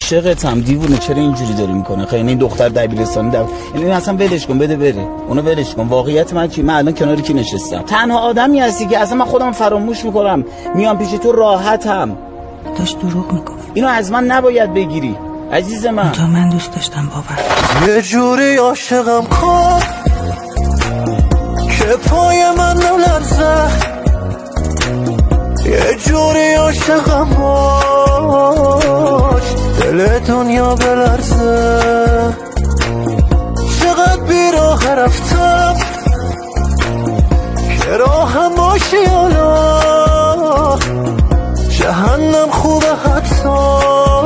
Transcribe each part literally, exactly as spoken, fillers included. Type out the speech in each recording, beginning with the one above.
عاشقتم دیوونه، چرا اینجوری داری میکنه؟ خیلی این دختر دبیرستانی دب... یعنی اصلا ولش کن، بده بره، اونو ولش کن. واقعیت من کی، من الان کنار کی نشستم؟ تنها آدمی هستی که اصلا من خودم فراموش میکنم، میام پیش تو راحتم. داشت دروغ میگفت. اینو از من نباید بگیری عزیز من. تا من دوست داشتم باور. یه جوری عاشقم کن که پای من نلرزه، یه جوری عاشقم باش دل دنیا بلرزه. چقدر بیراه رفتم که راهم باشی حالا، جهنم خوبه حتی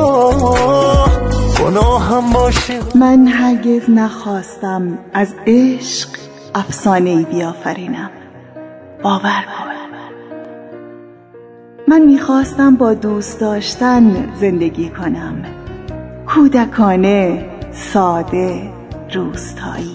گناهم باشی. من هرگز نخواستم از عشق افسانه‌ای بیافرینم، باور کن. من میخواستم با دوست داشتن زندگی کنم، کودکانه، ساده، روستایی.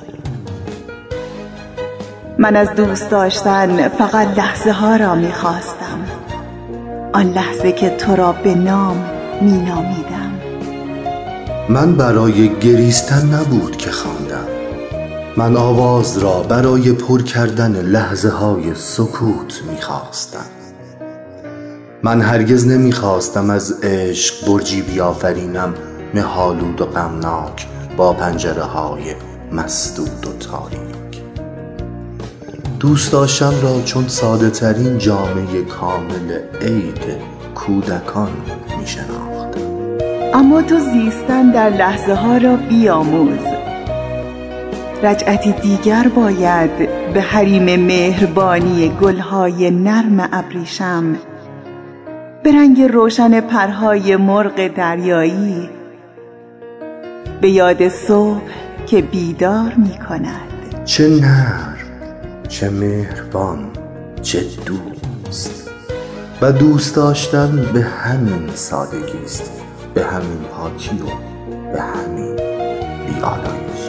من از دوست داشتن فقط لحظه ها را میخواستم، آن لحظه که تو را به نام مینامیدم. من برای گریستن نبود که خواندم، من آواز را برای پر کردن لحظه های سکوت میخواستم. من هرگز نمیخواستم از عشق برجی بیافرینم، مه‌آلود و غمناک با پنجره های مسدود و تاریک. دوست داشتم را چون ساده ترین جامعه کامل عید کودکان میشناختم. اما تو زیستن در لحظه ها را بیاموز. رجعتی دیگر باید به حریم مهربانی گلهای نرم ابریشم، به رنگ روشن پرهای مرغ دریایی، به یاد صبح که بیدار می کند. چه نرم، چه مهربان، چه دوست. و دوست داشتن به همین سادگی است، به همین پاکی و به همین بی‌آلایش.